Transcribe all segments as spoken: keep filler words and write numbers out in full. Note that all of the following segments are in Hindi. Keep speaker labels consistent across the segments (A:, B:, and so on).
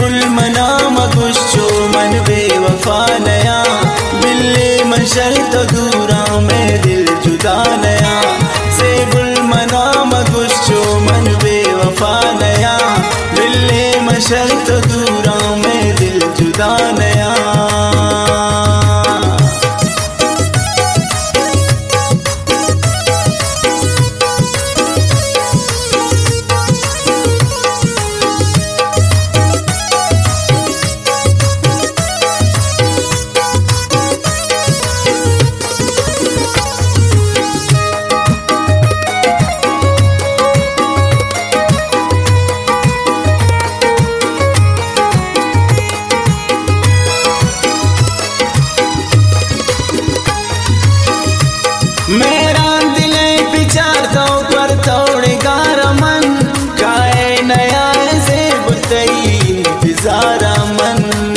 A: जेबुल मनाम गुश्चो मन बेवफा नया, बिल्ले मशर तो दूरा में दिल जुदा नया। जेबुल मनाम गुश्चो मन बेवफा नया, बिल्ले मशर तो दूरा में दिल जुदा नया। मेरा दिल विचारता पर तोड़ेगा रमन, काए नया से बुतई इंतजारा मन।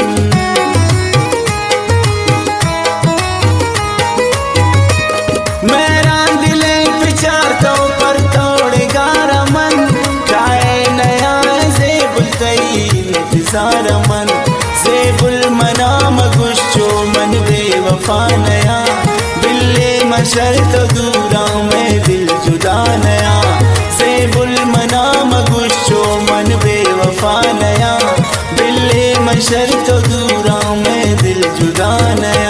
A: मेरा दिल विचारता पर तोड़ेगा रमन, काए नया से बुतई इंतजारा मन। जेबुल मनाम गुश्चो मन बेवफा नया, बिल्ले मशर तो दूरा में दिल जुदा नया। जेबुल मनाम गुश्चो मन बेवफा नया, बिल्ले मशर तो दूरा में दिल जुदा नया।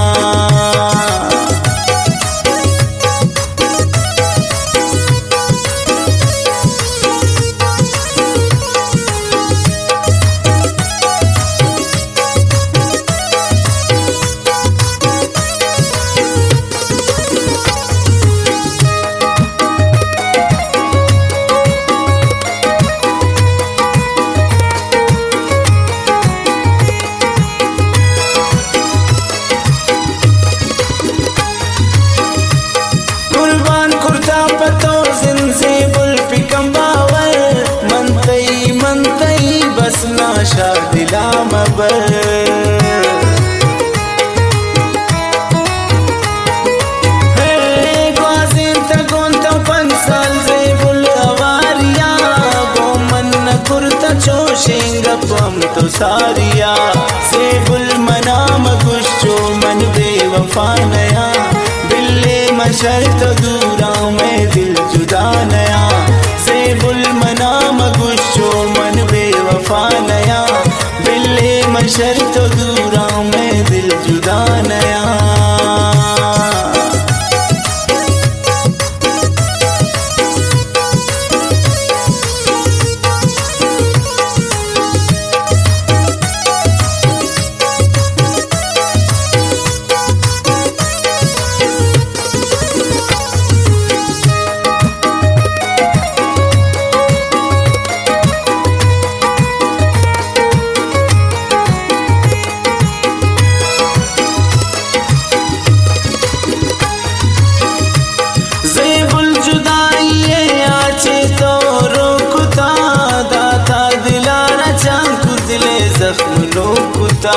A: नाशा दिला मबर ग्वाजिन तगोन तो पंसाल जेबुल अवारिया, गो मन कुर्ता चोशेंग पम तो सारिया। जेबुल मनाम गुश्चो मन बेवफा नया, बिल्ले मशर तो दूरा में दिल जुदा नया। जेबुल मनाम गुश्चो मन बेवफा नया, बिल्ले मशर तो दूरा में दिल जुदा नया। जख्म रोकता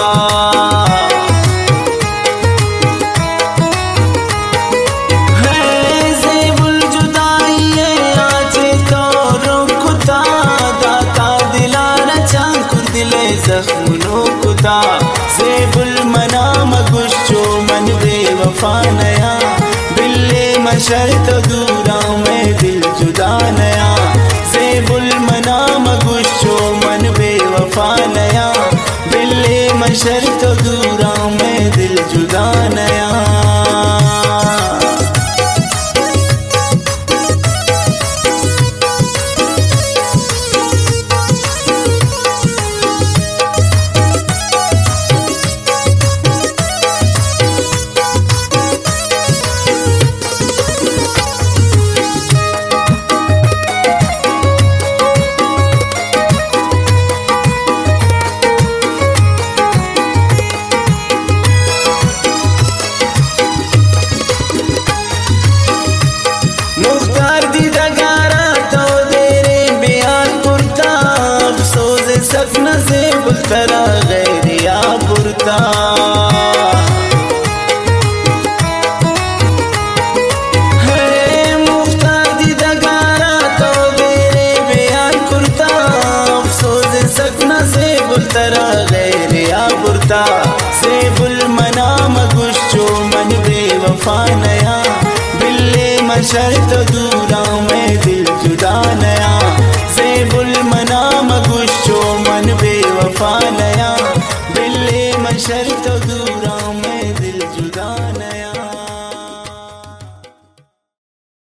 A: है, जेबुल जुदाई आजे तो रोकता, दाता दिलारा चांकुर दिले जख्म रोकता। जेबुल मनाम गुश्चो मन बेवफा नया, बिल्ले मशर तो दूरा में दिल जुदा नया। जेबुल मनाम गुश्चो मन बेवफा नया, बिल्ले मशर तो दूरा में दिल जुदा नया। तरा गैरिया बुरता है, मुख्तार दी दगारा तो बेरे बयान कुर्ता, अफसोस सकना से बुलता वफा नया बिल्ले मशर तो दूर